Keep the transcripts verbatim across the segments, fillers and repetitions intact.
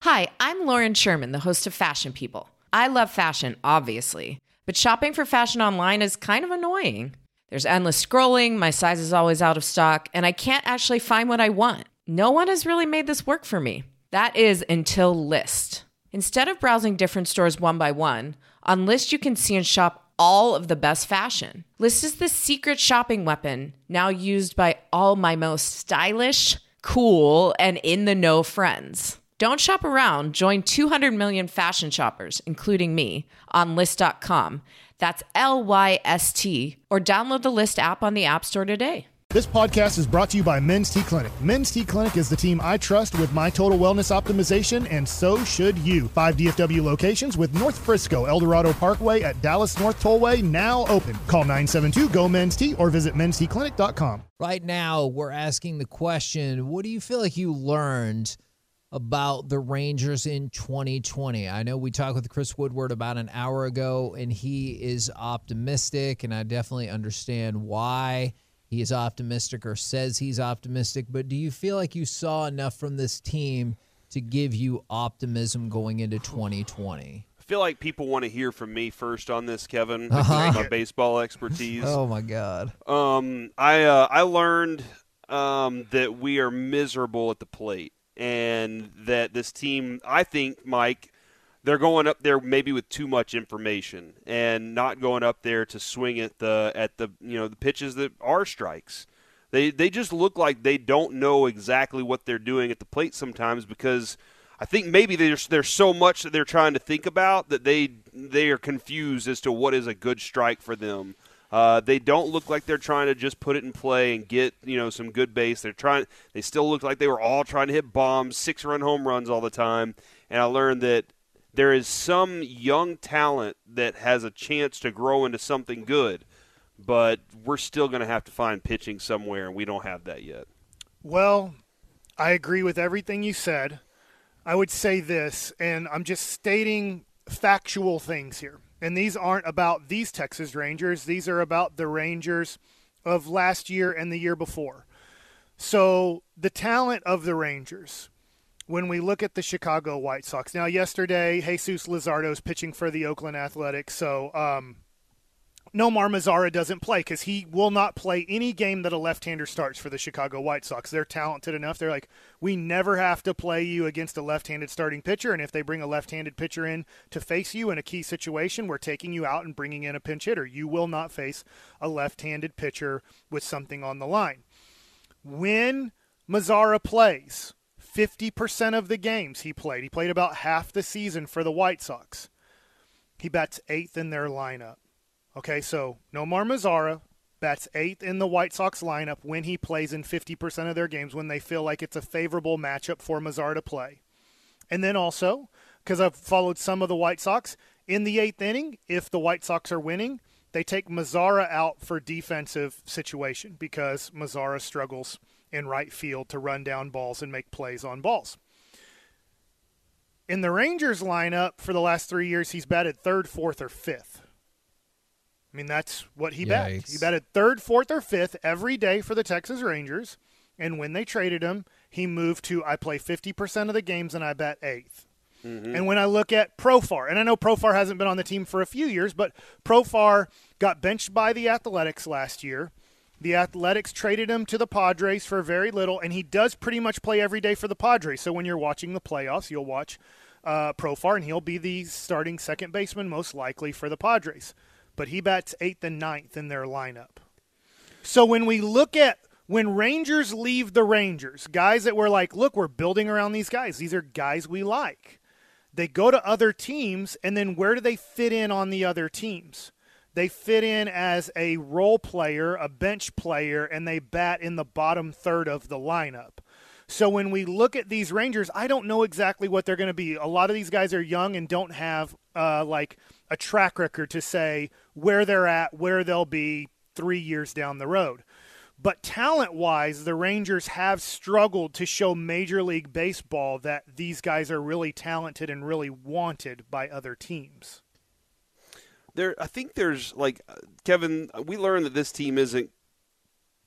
Hi, I'm Lauren Sherman, the host of Fashion People. I love fashion, obviously, but shopping for fashion online is kind of annoying. There's endless scrolling, my size is always out of stock, and I can't actually find what I want. No one has really made this work for me. That is until Lyst. Instead of browsing different stores one by one, on Lyst you can see and shop all of the best fashion. Lyst is the secret shopping weapon, now used by all my most stylish, cool, and in-the-know friends. Don't shop around. Join two hundred million fashion shoppers, including me, on Lyst dot com. That's L Y S T, or download the Lyst app on the App Store today. This podcast is brought to you by Men's T Clinic. Men's T Clinic is the team I trust with my total wellness optimization, and so should you. Five D F W locations with North Frisco, El Dorado Parkway at Dallas North Tollway now open. Call nine seven two, G O, Men's T or visit men's t clinic dot com. Right now, we're asking the question, what do you feel like you learned about the Rangers in twenty twenty? I know we talked with Chris Woodward about an hour ago, and he is optimistic, and I definitely understand why he is optimistic or says he's optimistic. But do you feel like you saw enough from this team to give you optimism going into twenty twenty? I feel like people want to hear from me first on this, Kevin, because Uh-huh. of my baseball expertise. Oh, my God. Um, I uh, I learned um, that we are miserable at the plate. And that this team, I think, Mike, they're going up there maybe with too much information and not going up there to swing at the at the you know the pitches that are strikes. They they just look like they don't know exactly what they're doing at the plate sometimes, because I think maybe there's there's so much that they're trying to think about that they they are confused as to what is a good strike for them. Uh, they don't look like they're trying to just put it in play and get, you know, some good base. They're trying. They still look like they were all trying to hit bombs, six-run home runs all the time. And I learned that there is some young talent that has a chance to grow into something good, but we're still going to have to find pitching somewhere, and we don't have that yet. Well, I agree with everything you said. I would say this, and I'm just stating factual things here. And these aren't about these Texas Rangers. These are about the Rangers of last year and the year before. So the talent of the Rangers, when we look at the Chicago White Sox. Now, yesterday, Jesus Luzardo's pitching for the Oakland Athletics. So um, Nomar Mazara doesn't play because he will not play any game that a left-hander starts for the Chicago White Sox. They're talented enough. They're like, we never have to play you against a left-handed starting pitcher, and if they bring a left-handed pitcher in to face you in a key situation, we're taking you out and bringing in a pinch hitter. You will not face a left-handed pitcher with something on the line. When Mazara plays, fifty percent of the games he played, he played about half the season for the White Sox, he bats eighth in their lineup. Okay, so Nomar Mazara bats eighth in the White Sox lineup when he plays in fifty percent of their games, when they feel like it's a favorable matchup for Mazara to play. And then also, because I've followed some of the White Sox, in the eighth inning, if the White Sox are winning, they take Mazara out for defensive situation because Mazara struggles in right field to run down balls and make plays on balls. In the Rangers lineup for the last three years, he's batted third, fourth, or fifth. I mean, that's what he batted. He batted third, fourth, or fifth every day for the Texas Rangers. And when they traded him, he moved to, I play fifty percent of the games and I bat eighth. Mm-hmm. And when I look at Profar, and I know Profar hasn't been on the team for a few years, but Profar got benched by the Athletics last year. The Athletics traded him to the Padres for very little, and he does pretty much play every day for the Padres. So when you're watching the playoffs, you'll watch uh, Profar, and he'll be the starting second baseman most likely for the Padres. But he bats eighth and ninth in their lineup. So when we look at when Rangers leave the Rangers, guys that we're like, look, we're building around these guys. These are guys we like. They go to other teams, and then where do they fit in on the other teams? They fit in as a role player, a bench player, and they bat in the bottom third of the lineup. So when we look at these Rangers, I don't know exactly what they're going to be. A lot of these guys are young and don't have uh, like a track record to say where they're at, where they'll be three years down the road. But talent-wise, the Rangers have struggled to show Major League Baseball that these guys are really talented and really wanted by other teams. There, I think there's, like, Kevin, we learned that this team isn't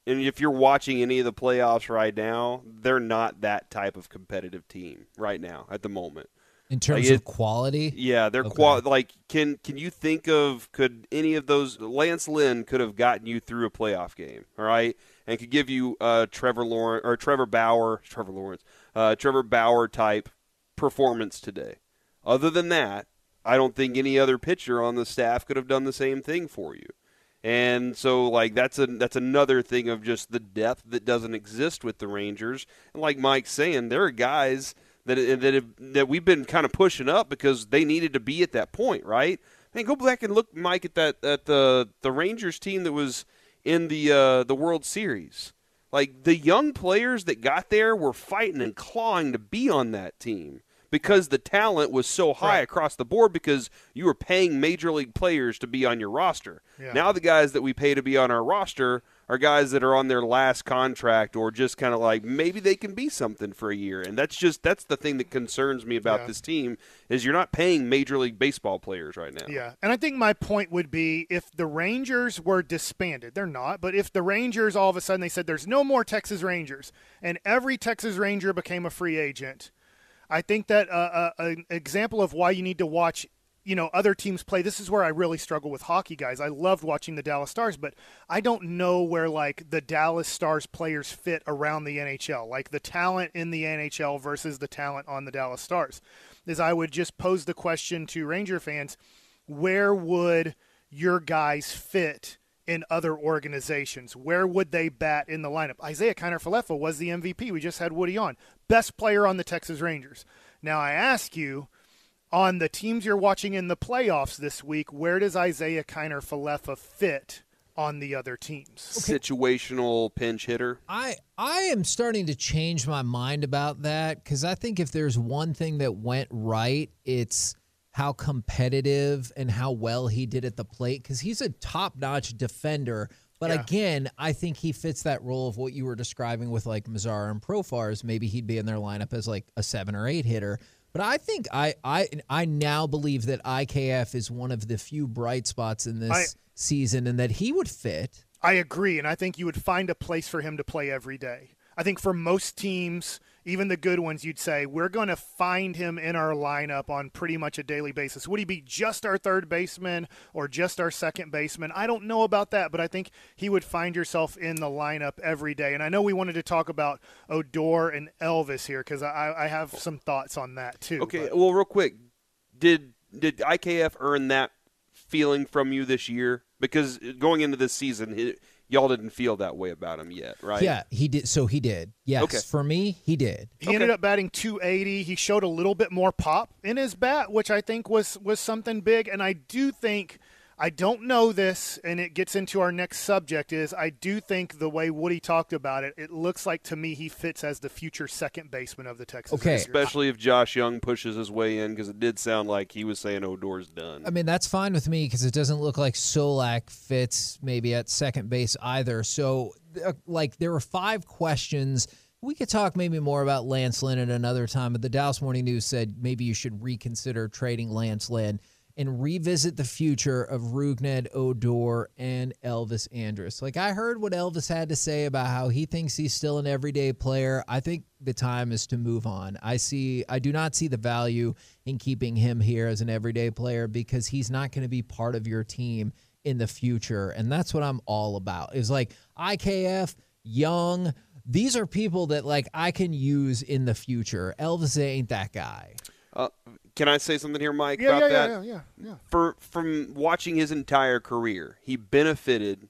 and if you're watching any of the playoffs right now, they're not that type of competitive team right now at the moment. In terms like it, of quality? Yeah, they're okay. qual- like can can you think of could any of those Lance Lynn could have gotten you through a playoff game, all right? And could give you uh, Trevor Lawrence or Trevor Bauer, Trevor Lawrence, uh, Trevor Bauer type performance today. Other than that, I don't think any other pitcher on the staff could have done the same thing for you. And so, like, that's a that's another thing of just the depth that doesn't exist with the Rangers. And like Mike's saying, there are guys that that have, that we've been kind of pushing up because they needed to be at that point, right? Man, go back and look, Mike, at that at the the Rangers team that was in the uh, the World Series. Like, the young players that got there were fighting and clawing to be on that team because the talent was so high right. across the board because you were paying major league players to be on your roster. Yeah. Now the guys that we pay to be on our roster are guys that are on their last contract or just kind of like maybe they can be something for a year. And that's just that's the thing that concerns me about yeah. this team is you're not paying Major League Baseball players right now. Yeah, and I think my point would be if the Rangers were disbanded, they're not, but if the Rangers all of a sudden they said there's no more Texas Rangers and every Texas Ranger became a free agent, I think that uh, uh, an example of why you need to watch, you know, other teams play. This is where I really struggle with hockey, guys. I loved watching the Dallas Stars, but I don't know where, like, the Dallas Stars players fit around the N H L, like the talent in the N H L versus the talent on the Dallas Stars. Is I would just pose the question to Ranger fans, where would your guys fit in other organizations? Where would they bat in the lineup? Isaiah Kiner-Falefa was the M V P. We just had Woody on. Best player on the Texas Rangers. Now I ask you, on the teams you're watching in the playoffs this week, where does Isaiah Kiner-Falefa fit on the other teams? Okay. Situational pinch hitter. I I am starting to change my mind about that because I think if there's one thing that went right, it's how competitive and how well he did at the plate because he's a top-notch defender. But yeah. again, I think he fits that role of what you were describing with like Mazara and Profars. Maybe he'd be in their lineup as like a seven or eight hitter. But I think I I I now believe that I K F is one of the few bright spots in this I, season and that he would fit. I agree, and I think you would find a place for him to play every day. I think for most teams, even the good ones, you'd say, we're going to find him in our lineup on pretty much a daily basis. Would he be just our third baseman or just our second baseman? I don't know about that, but I think he would find yourself in the lineup every day. And I know we wanted to talk about Odor and Elvis here because I, I have some thoughts on that too. Okay, but. well, real quick, did did I K F earn that feeling from you this year? Because going into this season, it, y'all didn't feel that way about him yet, right? Yeah, he did. So he did. Yes, okay. For me, he did. He okay. ended up batting two eighty. He showed a little bit more pop in his bat, which I think was, was something big. And I do think, I don't know this, and it gets into our next subject, is I do think the way Woody talked about it, it looks like to me he fits as the future second baseman of the Texas okay. Rangers. Especially if Josh Young pushes his way in, because it did sound like he was saying Odor's done. I mean, that's fine with me because it doesn't look like Solak fits maybe at second base either. So, uh, like, there were five questions. We could talk maybe more about Lance Lynn at another time, but the Dallas Morning News said maybe you should reconsider trading Lance Lynn and revisit the future of Rougned Odor and Elvis Andrus. Like, I heard what Elvis had to say about how he thinks he's still an everyday player. I think the time is to move on. I see. I do not see the value in keeping him here as an everyday player because he's not going to be part of your team in the future, and that's what I'm all about. Is like I K F, Young, these are people that, like, I can use in the future. Elvis ain't that guy. Uh, can I say something here, Mike, yeah, about yeah, that? Yeah, yeah, yeah, yeah. For, from watching his entire career, he benefited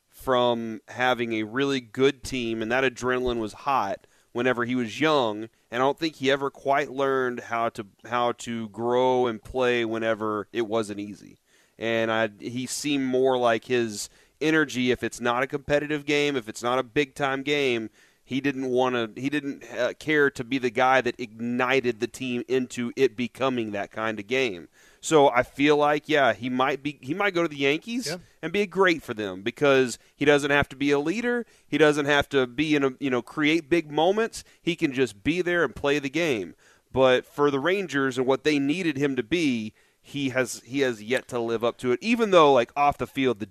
from having a really good team, and that adrenaline was hot whenever he was young, and I don't think he ever quite learned how to how to grow and play whenever it wasn't easy. And I, he seemed more like his energy, if it's not a competitive game, if it's not a big-time game, he didn't want to. He didn't uh, care to be the guy that ignited the team into it becoming that kind of game. So I feel like, yeah, he might be. He might go to the Yankees yeah. and be great for them because he doesn't have to be a leader. He doesn't have to be in a you know create big moments. He can just be there and play the game. But for the Rangers and what they needed him to be, he has he has yet to live up to it. Even though, like, off the field, the dude's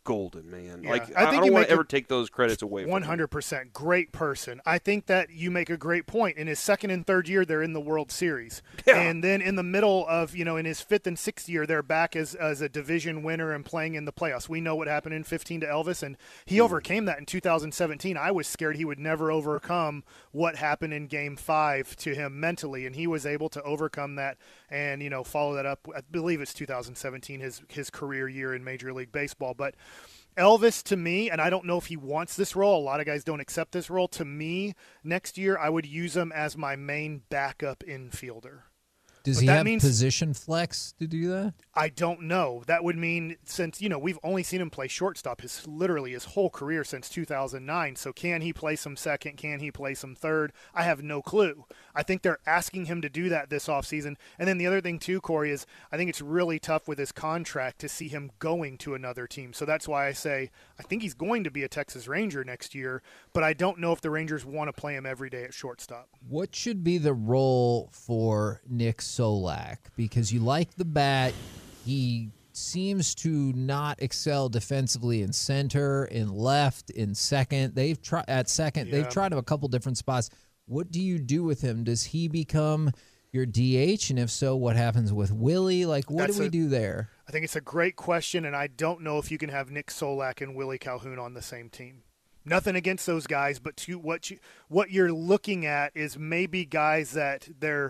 golden, man. Yeah. Like I I, think I you don't want make to a- ever take those credits away from him. one hundred percent. Great person. I think that you make a great point. In his second and third year, they're in the World Series. Yeah. And then in the middle of, you know, in his fifth and sixth year, they're back as, as a division winner and playing in the playoffs. We know what happened in fifteen to Elvis, and he mm. overcame that in two thousand seventeen. I was scared he would never overcome what happened in game five to him mentally, and he was able to overcome that and, you know, follow that up. I believe it's two thousand seventeen, his, his career year in Major League Baseball. But Elvis, to me, and I don't know if he wants this role. A lot of guys don't accept this role. To me, next year, I would use him as my main backup infielder. Does but he that have means, position flex to do that? I don't know. That would mean, since, you know, we've only seen him play shortstop his literally his whole career since two thousand nine. So can he play some second? Can he play some third? I have no clue. I think they're asking him to do that this offseason. And then the other thing, too, Corey, is I think it's really tough with his contract to see him going to another team. So that's why I say I think he's going to be a Texas Ranger next year, but I don't know if the Rangers want to play him every day at shortstop. What should be the role for Nick Solak? Because you like the bat. He seems to not excel defensively in center, in left, in second. They've tried at second. Yeah. They've tried him a couple different spots. What do you do with him? Does he become your D H? And if so, what happens with Willie? Like, what That's do we a, do there? I think it's a great question, and I don't know if you can have Nick Solak and Willie Calhoun on the same team. Nothing against those guys, but to what you what you're looking at is maybe guys that they're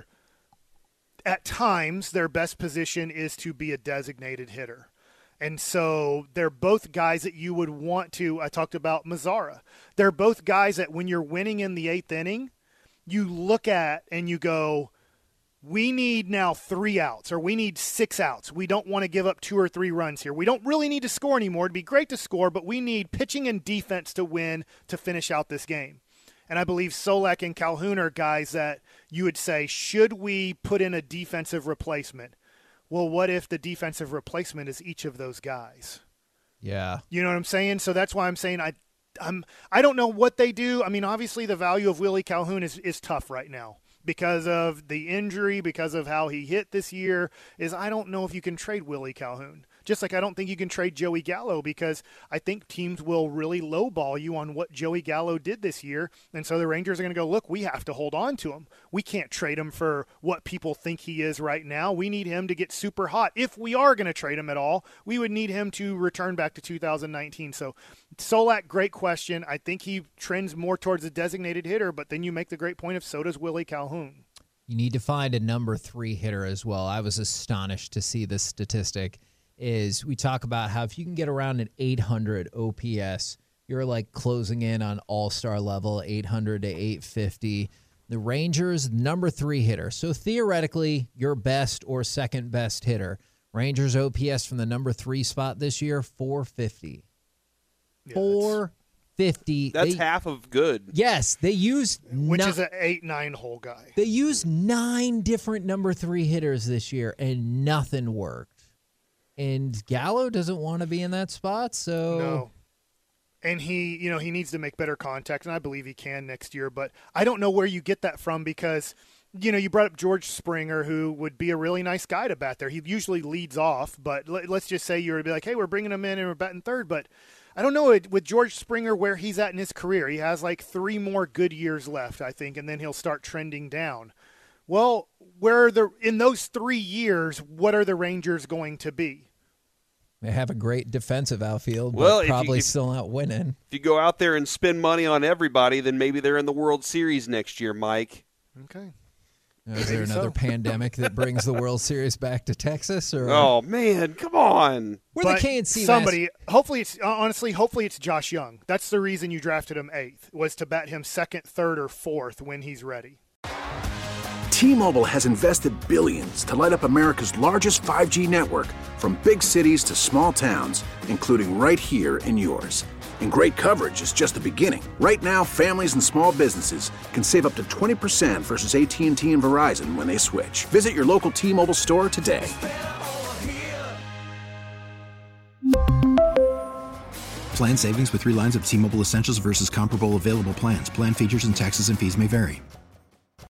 at times their best position is to be a designated hitter. And so they're both guys that you would want to – I talked about Mazara. They're both guys that when you're winning in the eighth inning, you look at and you go, we need now three outs or we need six outs. We don't want to give up two or three runs here. We don't really need to score anymore. It'd be great to score, but we need pitching and defense to win to finish out this game. And I believe Solak and Calhoun are guys that you would say, should we put in a defensive replacement? Well, what if the defensive replacement is each of those guys? Yeah. You know what I'm saying? So that's why I'm saying I I'm I don't know what they do. I mean, obviously the value of Willie Calhoun is, is tough right now because of the injury, because of how he hit this year, is I don't know if you can trade Willie Calhoun. Just like I don't think you can trade Joey Gallo because I think teams will really lowball you on what Joey Gallo did this year. And so the Rangers are going to go, look, we have to hold on to him. We can't trade him for what people think he is right now. We need him to get super hot. If we are going to trade him at all, we would need him to return back to two thousand nineteen. So Solak, great question. I think he trends more towards a designated hitter, but then you make the great point of so does Willie Calhoun. You need to find a number three hitter as well. I was astonished to see this statistic. Is we talk about how if you can get around an eight hundred O P S, you're like closing in on all-star level, eight hundred to eight fifty. The Rangers, number three hitter. So theoretically, your best or second best hitter. Rangers O P S from the number three spot this year, four fifty. Yeah, four fifty. That's they, half of good. Yes, they use which no, is an eight nine hole guy. They used nine different number three hitters this year, and nothing worked. And Gallo doesn't want to be in that spot, so no. And he, you know, he needs to make better contact, and I believe he can next year. But I don't know where you get that from because, you know, you brought up George Springer, who would be a really nice guy to bat there. He usually leads off, but let's just say you're be like, hey, we're bringing him in and we're batting third. But I don't know with George Springer where he's at in his career. He has like three more good years left, I think, and then he'll start trending down. Well, where are the in those three years, what are the Rangers going to be? They have a great defensive outfield, but well, probably if you, if, still not winning. If you go out there and spend money on everybody, then maybe they're in the World Series next year, Mike. Okay. Now, is there another so. pandemic that brings the World Series back to Texas? Or oh man, come on! We're but the K and C. Somebody, master. hopefully, it's honestly, hopefully it's Josh Young. That's the reason you drafted him eighth, was to bat him second, third, or fourth when he's ready. T-Mobile has invested billions to light up America's largest five G network, from big cities to small towns, including right here in yours. And great coverage is just the beginning. Right now, families and small businesses can save up to twenty percent versus A T and T and Verizon when they switch. Visit your local T-Mobile store today. Plan savings with three lines of T-Mobile Essentials versus comparable available plans. Plan features and taxes and fees may vary.